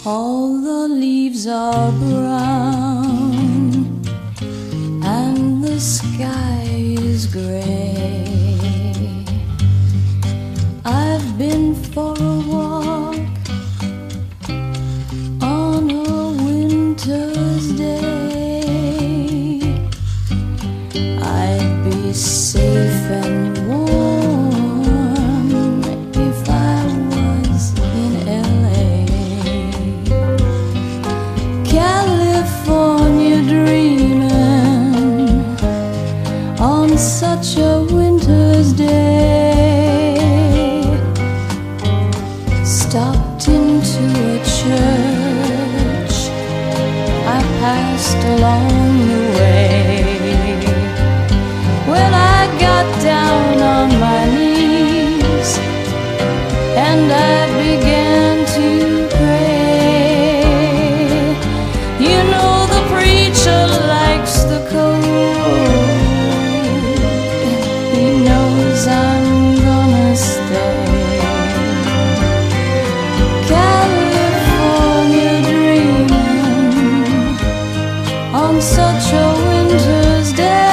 All the leaves are brown and the sky is gray. I've been for a walk on a winter's day. I'd be safe and warm if I was in LA. California dreaming on such a winter's day. Stopped into a church I passed along the way. When I got down on my knees and I began to pray, you know the preacher likes the cold. He knows I'm gonna stay. California dreaming on such a winter's day.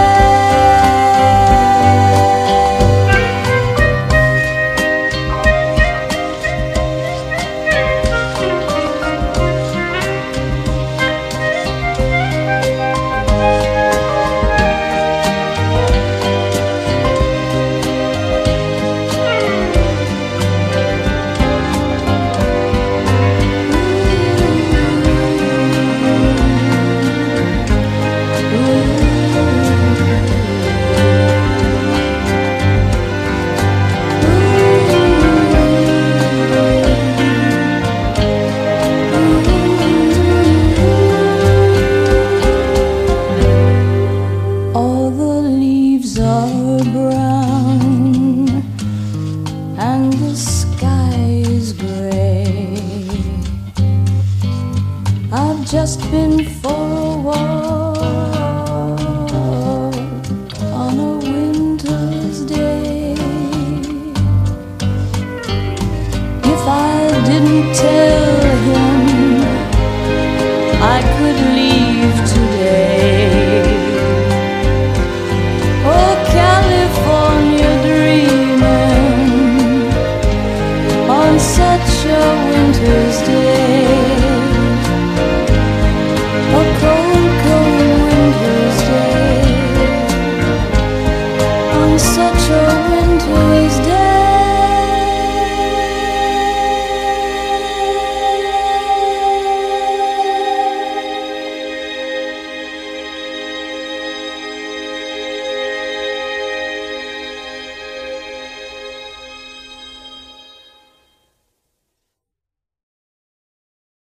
All the leaves are brown and the sky is gray. I've just been